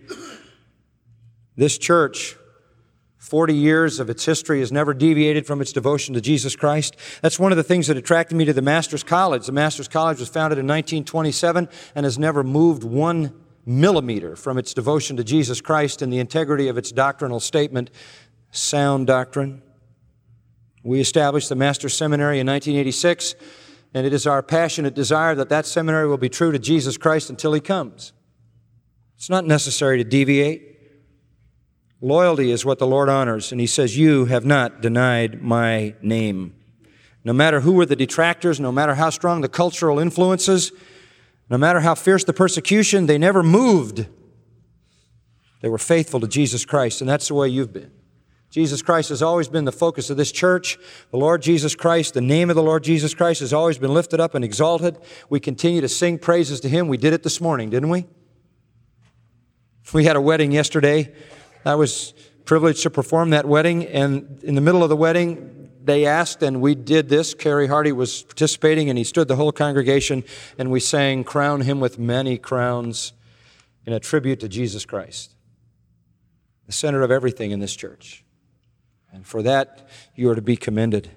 This church, forty years of its history, has never deviated from its devotion to Jesus Christ. That's one of the things that attracted me to the Master's College. The Master's College was founded in nineteen twenty-seven and has never moved one millimeter from its devotion to Jesus Christ and the integrity of its doctrinal statement, sound doctrine. We established the Master's Seminary in nineteen eighty-six, and it is our passionate desire that that seminary will be true to Jesus Christ until He comes. It's not necessary to deviate. Loyalty is what the Lord honors, and He says, you have not denied my name. No matter who were the detractors, no matter how strong the cultural influences, no matter how fierce the persecution, they never moved. They were faithful to Jesus Christ, and that's the way you've been. Jesus Christ has always been the focus of this church. The Lord Jesus Christ, the name of the Lord Jesus Christ has always been lifted up and exalted. We continue to sing praises to Him. We did it this morning, didn't we? We had a wedding yesterday. I was privilege to perform that wedding, and in the middle of the wedding, they asked, and we did this. Kerry Hardy was participating, and he stood the whole congregation, and we sang, "Crown him with many crowns," in a tribute to Jesus Christ, the center of everything in this church. And for that, you are to be commended.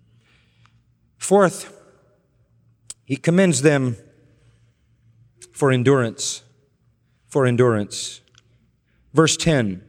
Fourth, he commends them for endurance. For endurance. Verse ten.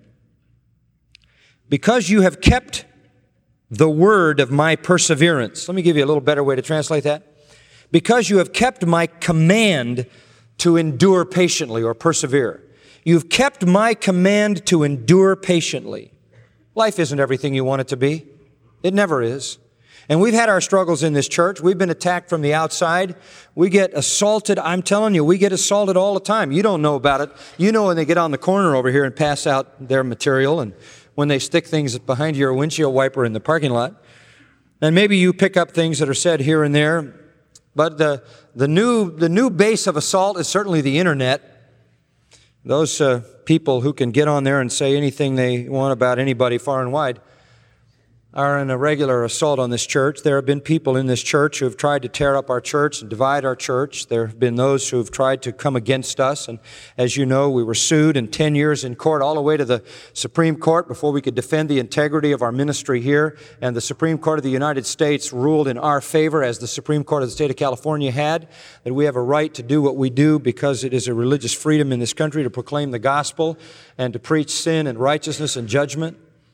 Because you have kept the word of my perseverance. Let me give you a little better way to translate that. Because you have kept my command to endure patiently or persevere. You've kept my command to endure patiently. Life isn't everything you want it to be. It never is. And we've had our struggles in this church. We've been attacked from the outside. We get assaulted. I'm telling you, we get assaulted all the time. You don't know about it. You know when they get on the corner over here and pass out their material, and when they stick things behind your windshield wiper in the parking lot. And maybe you pick up things that are said here and there. But the, the, new, the new base of assault is certainly the internet. Those uh, people who can get on there and say anything they want about anybody far and wide are in a regular assault on this church. There have been people in this church who have tried to tear up our church and divide our church. There have been those who have tried to come against us. And as you know, we were sued in ten years in court all the way to the Supreme Court before we could defend the integrity of our ministry here. And the Supreme Court of the United States ruled in our favor, as the Supreme Court of the state of California had, that we have a right to do what we do because it is a religious freedom in this country to proclaim the gospel and to preach sin and righteousness and judgment.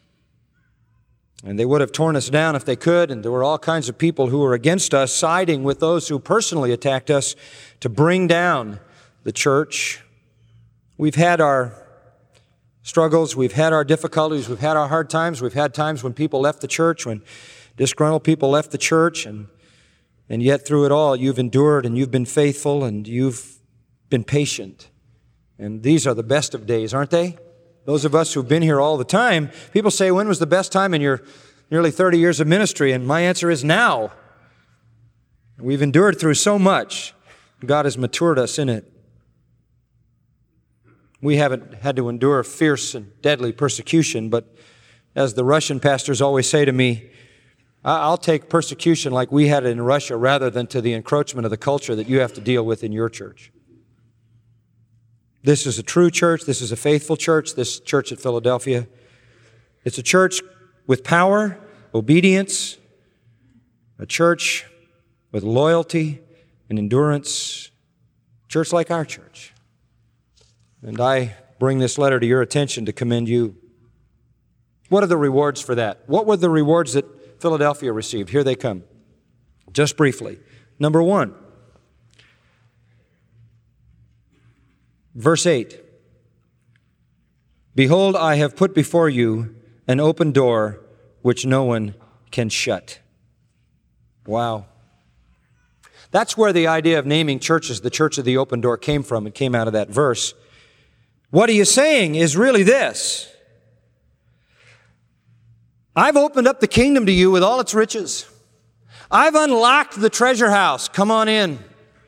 And they would have torn us down if they could, and there were all kinds of people who were against us, siding with those who personally attacked us to bring down the church. We've had our struggles, we've had our difficulties, we've had our hard times, we've had times when people left the church, when disgruntled people left the church, and, and yet through it all, you've endured and you've been faithful and you've been patient. And these are the best of days, aren't they? Those of us who've been here all the time, people say, when was the best time in your nearly thirty years of ministry? And my answer is now. We've endured through so much. God has matured us in it. We haven't had to endure fierce and deadly persecution, but as the Russian pastors always say to me, I'll take persecution like we had it in Russia rather than to the encroachment of the culture that you have to deal with in your church. This is a true church. This is a faithful church, this church at Philadelphia. It's a church with power, obedience, a church with loyalty and endurance, a church like our church. And I bring this letter to your attention to commend you. What are the rewards for that? What were the rewards that Philadelphia received? Here they come, just briefly. Number one, verse eight, behold, I have put before you an open door which no one can shut. Wow. That's where the idea of naming churches the Church of the Open Door came from. It came out of that verse. What he is saying is really this: I've opened up the kingdom to you with all its riches. I've unlocked the treasure house. Come on in.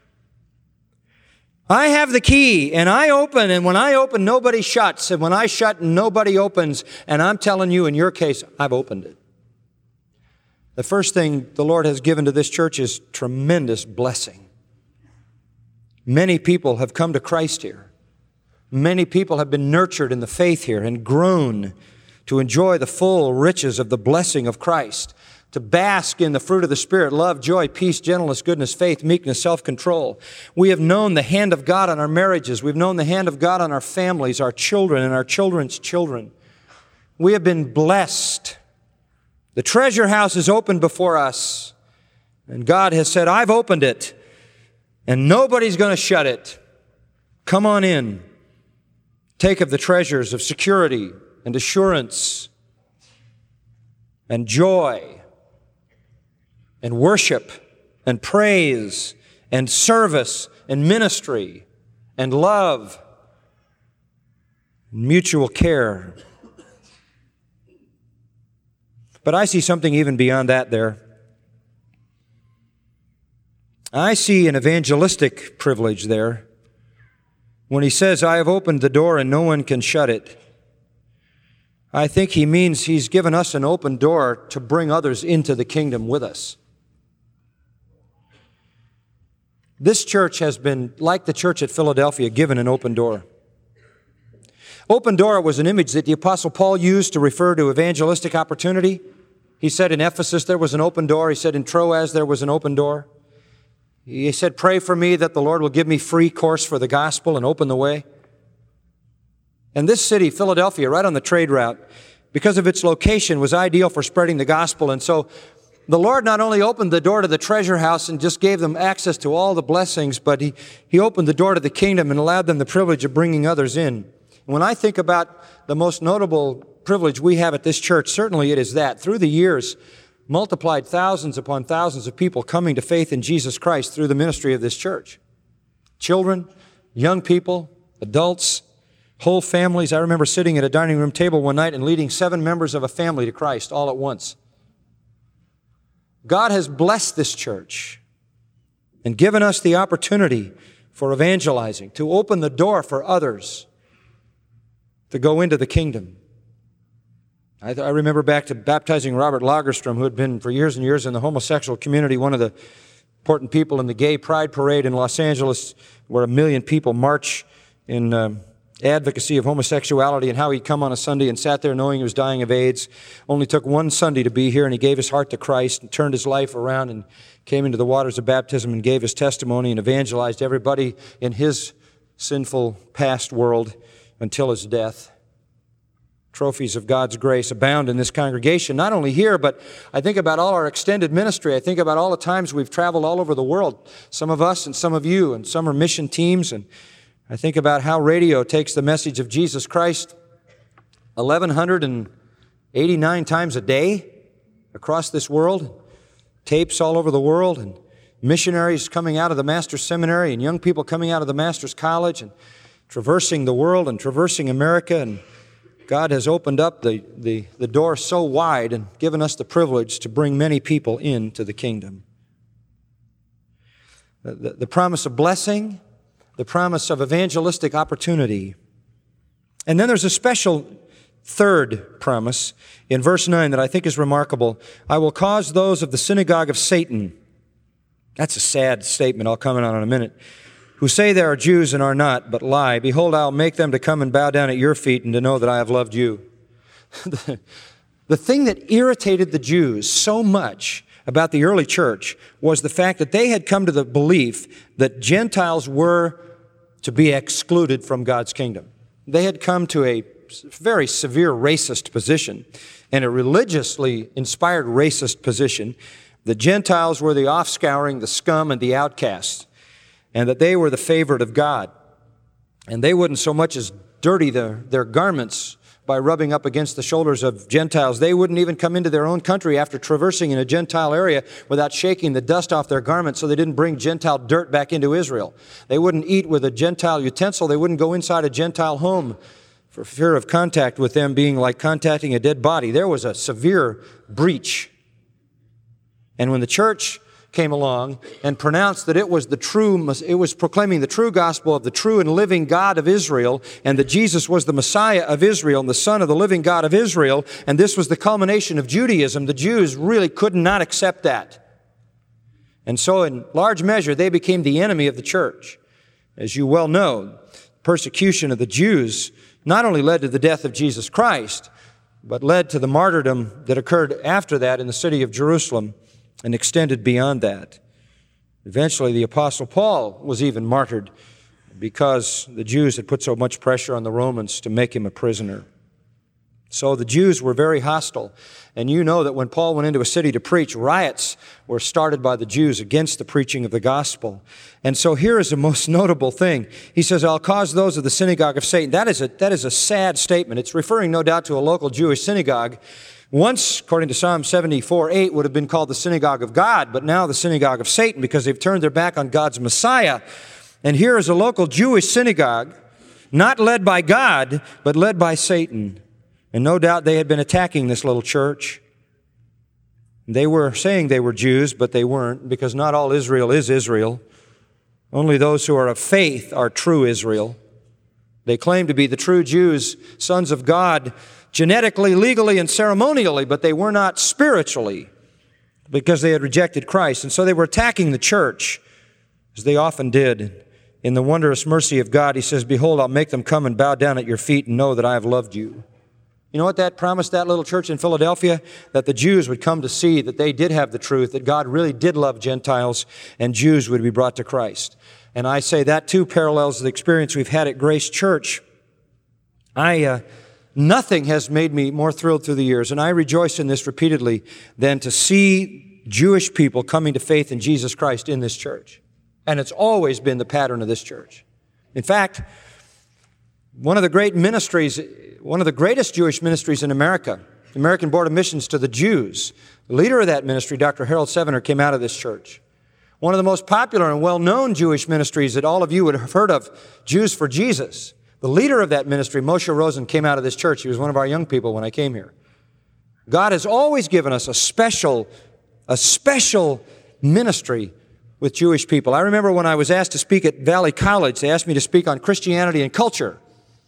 I have the key, and I open, and when I open, nobody shuts, and when I shut, nobody opens, and I'm telling you, in your case, I've opened it. The first thing the Lord has given to this church is tremendous blessing. Many people have come to Christ here. Many people have been nurtured in the faith here and grown to enjoy the full riches of the blessing of Christ, to bask in the fruit of the Spirit, love, joy, peace, gentleness, goodness, faith, meekness, self-control. We have known the hand of God on our marriages. We've known the hand of God on our families, our children, and our children's children. We have been blessed. The treasure house is open before us, and God has said, I've opened it, and nobody's going to shut it. Come on in. Take of the treasures of security and assurance and joy and worship and praise and service and ministry and love and mutual care. But I see something even beyond that there. I see an evangelistic privilege there. When he says, I have opened the door and no one can shut it. I think he means he's given us an open door to bring others into the kingdom with us. This church has been, like the church at Philadelphia, given an open door. Open door was an image that the Apostle Paul used to refer to evangelistic opportunity. He said in Ephesus there was an open door. He said in Troas there was an open door. He said, pray for me that the Lord will give me free course for the gospel and open the way. And this city, Philadelphia, right on the trade route, because of its location, was ideal for spreading the gospel. And so the Lord not only opened the door to the treasure house and just gave them access to all the blessings, but He, he opened the door to the kingdom and allowed them the privilege of bringing others in. When I think about the most notable privilege we have at this church, certainly it is that. Through the years, multiplied thousands upon thousands of people coming to faith in Jesus Christ through the ministry of this church. Children, young people, adults, whole families. I remember sitting at a dining room table one night and leading seven members of a family to Christ all at once. God has blessed this church and given us the opportunity for evangelizing, to open the door for others to go into the kingdom. I, I remember back to baptizing Robert Lagerstrom, who had been for years and years in the homosexual community, one of the important people in the Gay Pride Parade in Los Angeles, where a million people march in um, advocacy of homosexuality, and how he'd come on a Sunday and sat there knowing he was dying of AIDS. Only took one Sunday to be here, and he gave his heart to Christ and turned his life around and came into the waters of baptism and gave his testimony and evangelized everybody in his sinful past world until his death. Trophies of God's grace abound in this congregation, not only here, but I think about all our extended ministry. I think about all the times we've traveled all over the world, some of us and some of you, and some are mission teams, and I think about how radio takes the message of Jesus Christ eleven eighty-nine times a day across this world, tapes all over the world, and missionaries coming out of the Master's Seminary and young people coming out of the Master's College and traversing the world and traversing America. And God has opened up the, the, the door so wide and given us the privilege to bring many people into the kingdom. The, the, the promise of blessing, the promise of evangelistic opportunity. And then there's a special third promise in verse nine that I think is remarkable. I will cause those of the synagogue of Satan. That's a sad statement I'll comment on in a minute. Who say they are Jews and are not, but lie. Behold, I'll make them to come and bow down at your feet and to know that I have loved you. the, the thing that irritated the Jews so much about the early church was the fact that they had come to the belief that Gentiles were to be excluded from God's kingdom. They had come to a very severe racist position and a religiously inspired racist position. The Gentiles were the offscouring, the scum, and the outcasts, and that they were the favorite of God. And they wouldn't so much as dirty their, their garments by rubbing up against the shoulders of Gentiles. They wouldn't even come into their own country after traversing in a Gentile area without shaking the dust off their garments so they didn't bring Gentile dirt back into Israel. They wouldn't eat with a Gentile utensil. They wouldn't go inside a Gentile home for fear of contact with them being like contacting a dead body. There was a severe breach. And when the church came along and pronounced that it was the true, it was proclaiming the true gospel of the true and living God of Israel, and that Jesus was the Messiah of Israel and the Son of the living God of Israel, and this was the culmination of Judaism, the Jews really could not accept that. And so in large measure, they became the enemy of the church. As you well know, persecution of the Jews not only led to the death of Jesus Christ, but led to the martyrdom that occurred after that in the city of Jerusalem and extended beyond that. Eventually, the Apostle Paul was even martyred because the Jews had put so much pressure on the Romans to make him a prisoner. So the Jews were very hostile. And you know that when Paul went into a city to preach, riots were started by the Jews against the preaching of the gospel. And so here is the most notable thing. He says, I'll cause those of the synagogue of Satan. That is a, that is a sad statement. It's referring no doubt to a local Jewish synagogue. Once, according to Psalm seventy-four eight, would have been called the synagogue of God, but now the synagogue of Satan because they've turned their back on God's Messiah. And here is a local Jewish synagogue, not led by God, but led by Satan. And no doubt they had been attacking this little church. They were saying they were Jews, but they weren't, because not all Israel is Israel. Only those who are of faith are true Israel. They claimed to be the true Jews, sons of God, genetically, legally, and ceremonially, but they were not spiritually because they had rejected Christ. And so they were attacking the church, as they often did. In the wondrous mercy of God, he says, behold, I'll make them come and bow down at your feet and know that I have loved you. You know what that promised that little church in Philadelphia? That the Jews would come to see that they did have the truth, that God really did love Gentiles, and Jews would be brought to Christ. And I say that too parallels the experience we've had at Grace Church. I, uh, nothing has made me more thrilled through the years, and I rejoice in this repeatedly, than to see Jewish people coming to faith in Jesus Christ in this church. And it's always been the pattern of this church. In fact, one of the great ministries, one of the greatest Jewish ministries in America, the American Board of Missions to the Jews, the leader of that ministry, Doctor Harold Sevener, came out of this church. One of the most popular and well-known Jewish ministries that all of you would have heard of, Jews for Jesus. The leader of that ministry, Moshe Rosen, came out of this church. He was one of our young people when I came here. God has always given us a special, a special ministry with Jewish people. I remember when I was asked to speak at Valley College, they asked me to speak on Christianity and culture.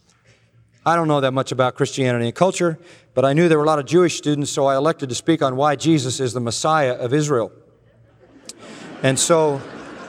I don't know that much about Christianity and culture, but I knew there were a lot of Jewish students, so I elected to speak on why Jesus is the Messiah of Israel. And so,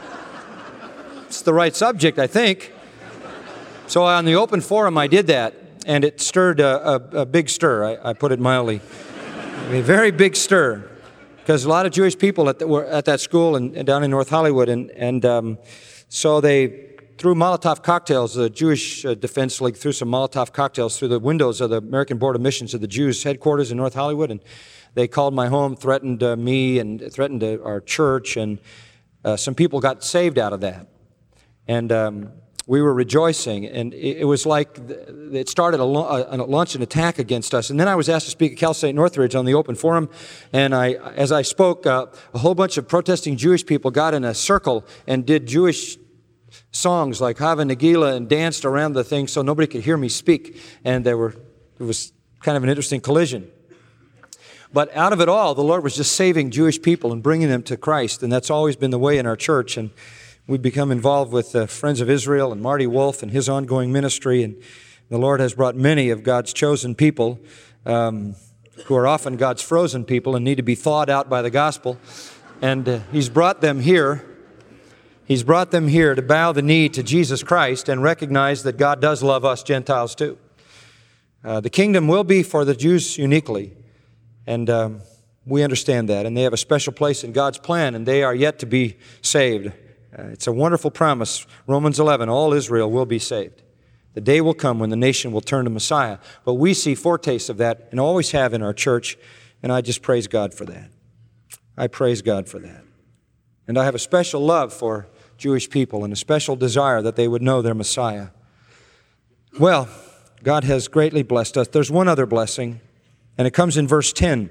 it's the right subject, I think. So on the open forum, I did that, and it stirred a, a, a big stir, I, I put it mildly. A very big stir. Because a lot of Jewish people at the, were at that school and, and down in North Hollywood, and, and um, so they threw Molotov cocktails. The Jewish uh, Defense League threw some Molotov cocktails through the windows of the American Board of Missions of the Jews headquarters in North Hollywood, and they called my home, threatened uh, me, and threatened uh, our church, and uh, some people got saved out of that. And um, we were rejoicing, and it, it was like the, it started a, a, a launch an attack against us. And then I was asked to speak at Cal State Northridge on the open forum, and I, as I spoke, uh, a whole bunch of protesting Jewish people got in a circle and did Jewish songs like Hava Nagila and danced around the thing so nobody could hear me speak. And there were it was kind of an interesting collision. But out of it all, the Lord was just saving Jewish people and bringing them to Christ, and that's always been the way in our church. And we've become involved with uh, Friends of Israel and Marty Wolf and his ongoing ministry, and the Lord has brought many of God's chosen people um, who are often God's frozen people and need to be thawed out by the gospel, and uh, He's brought them here. He's brought them here to bow the knee to Jesus Christ and recognize that God does love us Gentiles too. Uh, the kingdom will be for the Jews uniquely, and um, we understand that, and they have a special place in God's plan, and they are yet to be saved. Uh, it's a wonderful promise. Romans eleven, all Israel will be saved. The day will come when the nation will turn to Messiah. But we see foretastes of that, and always have in our church, and I just praise God for that. I praise God for that. And I have a special love for Jewish people and a special desire that they would know their Messiah. Well, God has greatly blessed us. There's one other blessing, and it comes in verse ten.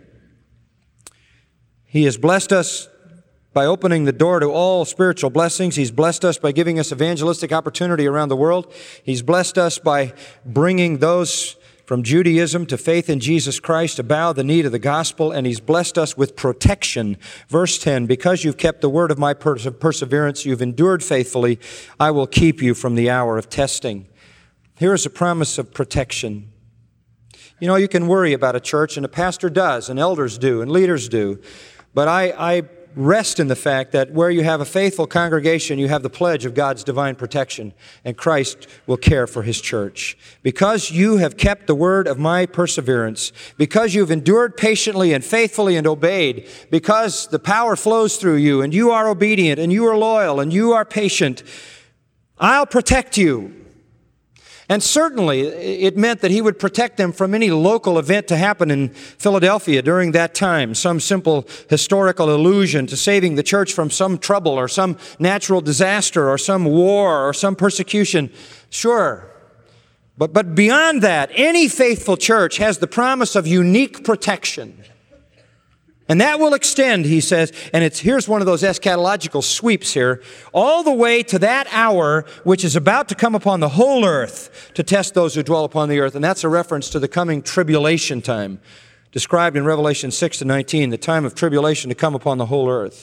He has blessed us by opening the door to all spiritual blessings. He's blessed us by giving us evangelistic opportunity around the world. He's blessed us by bringing those from Judaism to faith in Jesus Christ to bow the knee to the gospel, and He's blessed us with protection. Verse ten, because you've kept the word of my perse- perseverance, you've endured faithfully, I will keep you from the hour of testing. Here is a promise of protection. You know, you can worry about a church, and a pastor does, and elders do, and leaders do, but I, I rest in the fact that where you have a faithful congregation, you have the pledge of God's divine protection, and Christ will care for His church. Because you have kept the word of my perseverance, because you've endured patiently and faithfully and obeyed, because the power flows through you, and you are obedient, and you are loyal, and you are patient, I'll protect you. And certainly, it meant that He would protect them from any local event to happen in Philadelphia during that time, some simple historical allusion to saving the church from some trouble or some natural disaster or some war or some persecution. Sure. But, but beyond that, any faithful church has the promise of unique protection. And that will extend, he says, and it's here's one of those eschatological sweeps here, all the way to that hour which is about to come upon the whole earth to test those who dwell upon the earth. And that's a reference to the coming tribulation time, described in Revelation six to nineteen, the time of tribulation to come upon the whole earth.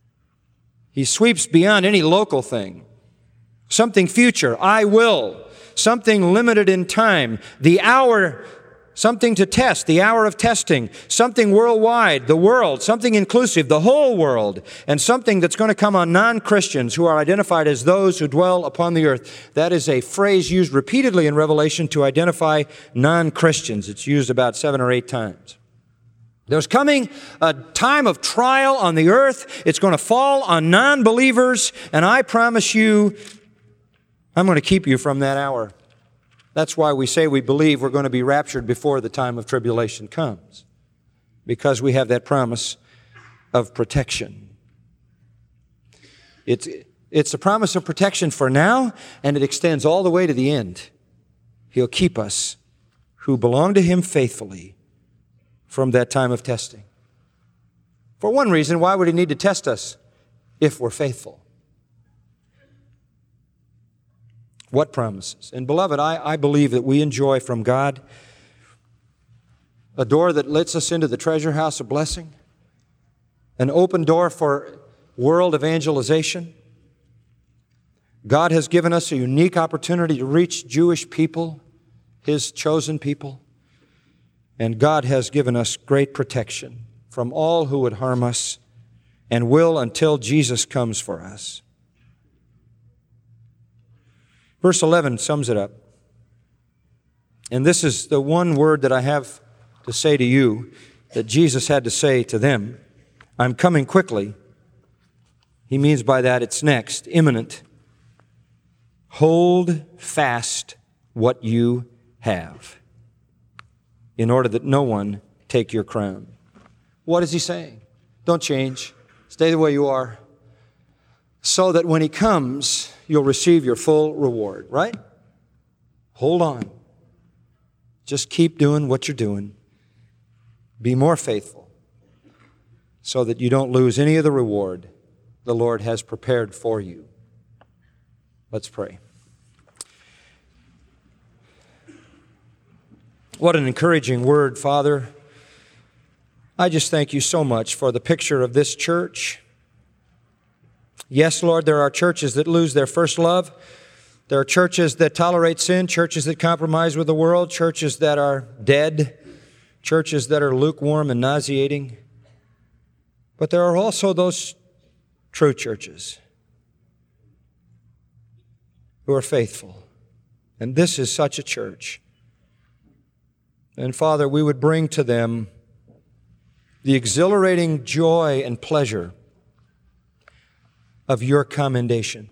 He sweeps beyond any local thing, something future. I will. something limited in time. The hour, something to test, the hour of testing. Something worldwide, the world, something inclusive, the whole world. And something that's going to come on non-Christians who are identified as those who dwell upon the earth. That is a phrase used repeatedly in Revelation to identify non-Christians. It's used about seven or eight times. There's coming a time of trial on the earth. It's going to fall on non-believers, and I promise you, I'm going to keep you from that hour. That's why we say we believe we're going to be raptured before the time of tribulation comes, because we have that promise of protection. It's, it's a promise of protection for now, and it extends all the way to the end. He'll keep us who belong to Him faithfully from that time of testing. For one reason, why would He need to test us if we're faithful? What promises? And beloved, I, I believe that we enjoy from God a door that lets us into the treasure house of blessing, an open door for world evangelization. God has given us a unique opportunity to reach Jewish people, His chosen people. And God has given us great protection from all who would harm us and will until Jesus comes for us. Verse eleven sums it up. And this is the one word that I have to say to you that Jesus had to say to them. I'm coming quickly. He means by that it's next, imminent. Hold fast what you have, in order that no one take your crown. What is He saying? Don't change. Stay the way you are, so that when He comes, you'll receive your full reward, right? Hold on. Just keep doing what you're doing. Be more faithful, so that you don't lose any of the reward the Lord has prepared for you. Let's pray. What an encouraging word, Father. I just thank you so much for the picture of this church. Yes, Lord, there are churches that lose their first love. There are churches that tolerate sin, churches that compromise with the world, churches that are dead, churches that are lukewarm and nauseating. But there are also those true churches who are faithful. And this is such a church. And Father, we would bring to them the exhilarating joy and pleasure of your commendation.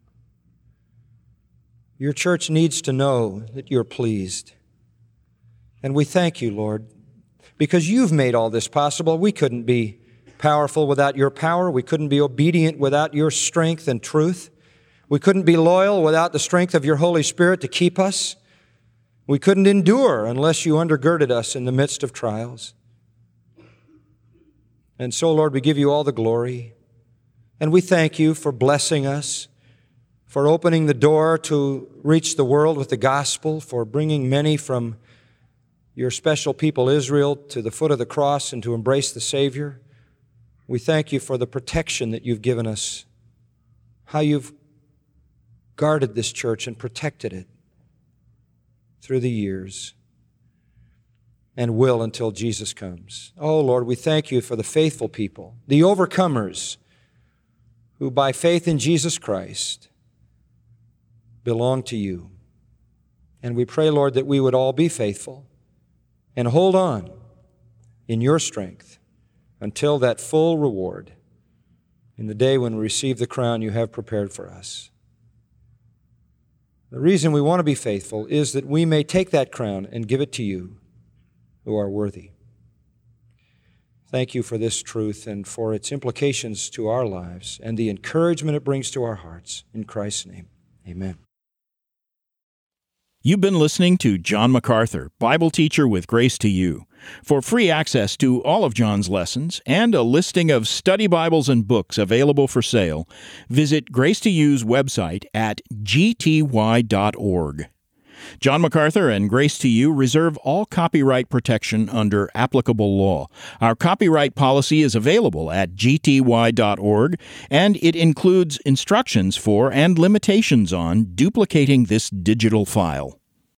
Your church needs to know that you're pleased. And we thank you, Lord, because you've made all this possible. We couldn't be powerful without your power. We couldn't be obedient without your strength and truth. We couldn't be loyal without the strength of your Holy Spirit to keep us. We couldn't endure unless you undergirded us in the midst of trials. And so, Lord, we give you all the glory. And we thank you for blessing us, for opening the door to reach the world with the gospel, for bringing many from your special people Israel to the foot of the cross and to embrace the Savior. We thank you for the protection that you've given us, how you've guarded this church and protected it through the years and will until Jesus comes. Oh, Lord, we thank you for the faithful people, the overcomers who by faith in Jesus Christ belong to you. And we pray, Lord, that we would all be faithful and hold on in your strength until that full reward in the day when we receive the crown you have prepared for us. The reason we want to be faithful is that we may take that crown and give it to you who are worthy. Thank you for this truth and for its implications to our lives and the encouragement it brings to our hearts. In Christ's name, amen. You've been listening to John MacArthur, Bible teacher with Grace to You. For free access to all of John's lessons and a listing of study Bibles and books available for sale, visit Grace to You's website at g t y dot org. John MacArthur and Grace to You reserve all copyright protection under applicable law. Our copyright policy is available at g t y dot org, and it includes instructions for and limitations on duplicating this digital file.